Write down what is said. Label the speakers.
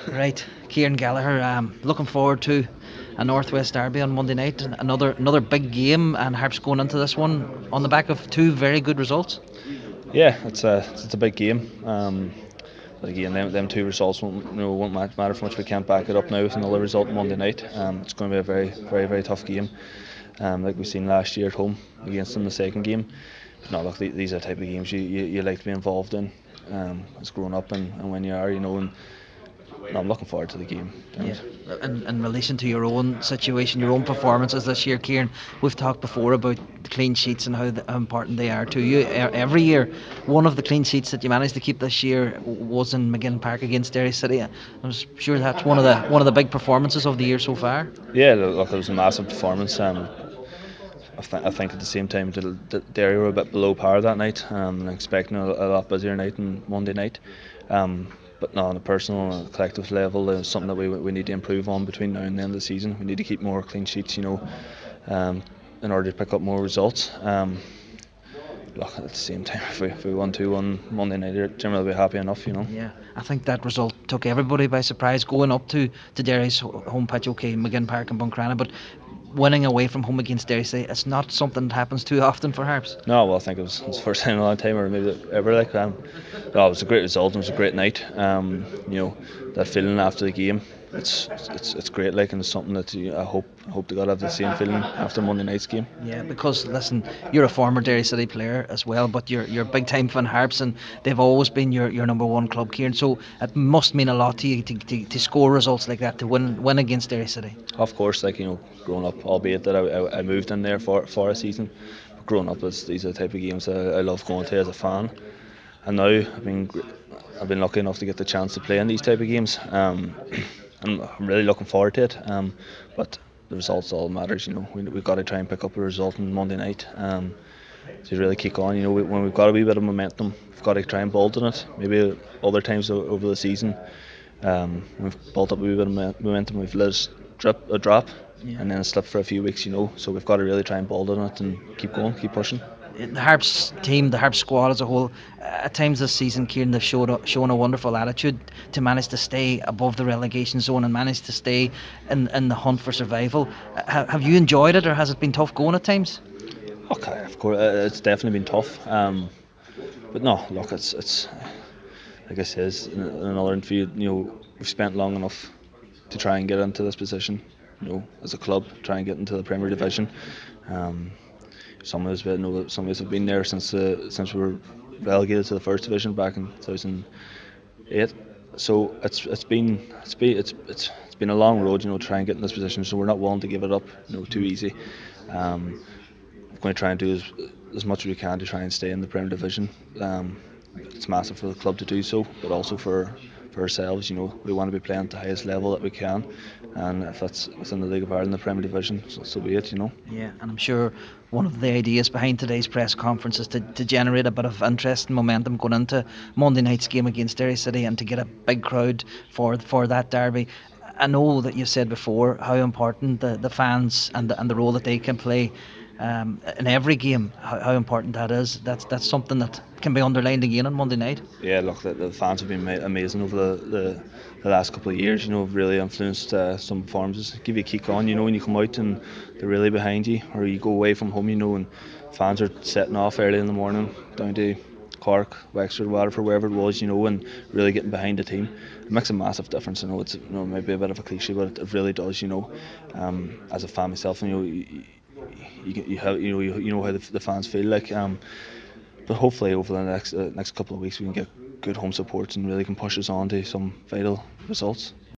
Speaker 1: Right, Kieran Gallagher. Looking forward to a Northwest Derby on Monday night. Another big game, and Harps going into this one on the back of two very good results.
Speaker 2: Yeah, it's a big game. But again, them two results won't matter for much. We can't back it up now with another result Monday night. It's going to be a very tough game. Like we've seen last year at home against them the second game. No, look, these are the type of games you like to be involved in. As growing up and when you are, and no, I'm looking forward to the game.
Speaker 1: Yeah, in relation to your own situation, your own performances this year, Kieran, we've talked before about the clean sheets and how important they are to you. Every year, one of the clean sheets that you managed to keep this year was in McGinn Park against Derry City. I'm sure that's one of the big performances of the year so far.
Speaker 2: Yeah, look, it was a massive performance. I think at the same time, Derry were a bit below par that night. Expecting a lot busier night on Monday night. But no, on a personal and collective level, it's something that we need to improve on between now and the end of the season. We need to keep more clean sheets, um, in order to pick up more results. Look, at the same time, if we won 2-1 Monday night, we're generally be happy enough.
Speaker 1: Yeah, I think that result took everybody by surprise going up to Derry's home pitch, okay, McGinn Park and Buncrana, but winning away from home against Derry City, it's not something that happens too often for Harps.
Speaker 2: No, well, I think it was the first time in a long time, or maybe ever. No, it was a great result. It was a great night. That feeling after the game, it's great. And it's something that I hope to God have the same feeling after Monday night's game.
Speaker 1: Yeah, because listen, you're a former Derry City player as well, but you're big time for Harps, and they've always been your number one club, Kieran. So it must mean a lot to you to score results like that, to win against Derry City.
Speaker 2: Of course, growing up, albeit that I moved in there for a season, but growing up, these are the type of games I love going to as a fan. And now I've been lucky enough to get the chance to play in these type of games. And I'm really looking forward to it. But the results all matters. We've got to try and pick up a result on Monday night. To really kick on. When we've got a wee bit of momentum, we've got to try and build on it. Maybe other times over the season, we've built up a wee bit of momentum. We've let it drop,
Speaker 1: Yeah.
Speaker 2: and then slip for a few weeks. So we've got to really try and build on it and keep going, keep pushing.
Speaker 1: The Harps team, the Harps squad as a whole, at times this season, Kieran, they've shown a wonderful attitude to manage to stay above the relegation zone and manage to stay in the hunt for survival. Have you enjoyed it, or has it been tough going at times?
Speaker 2: Okay, of course, it's definitely been tough. But no, look, it's like I says in another interview. We've spent long enough to try and get into this position. As a club, try and get into the Premier Division. Um, some of us, some of us have been there since we were relegated to the First Division back in 2008. So it's been a long road, try and get in this position. So we're not willing to give it up, too easy. Um, we're going to try and do as much as we can to try and stay in the Premier Division. It's massive for the club to do so, but also for ourselves. We want to be playing at the highest level that we can, and if that's within the League of Ireland, the Premier Division, so be it.
Speaker 1: Yeah, and I'm sure one of the ideas behind today's press conference is to generate a bit of interest and momentum going into Monday night's game against Derry City, and to get a big crowd for that derby. I know that you've said before how important the fans and the role that they can play in every game, how important that is. That's something that can be underlined again on Monday night.
Speaker 2: Yeah, look, the fans have been amazing over the last couple of years. Have really influenced some performances. Give you a kick on, when you come out and they're really behind you, or you go away from home, and fans are setting off early in the morning down to Cork, Wexford, Waterford, wherever it was, and really getting behind the team. It makes a massive difference. I know it's maybe a bit of a cliche, but it really does. As a fan myself, you have how the fans feel like. But hopefully over the next couple of weeks we can get good home supports and really can push us on to some vital results.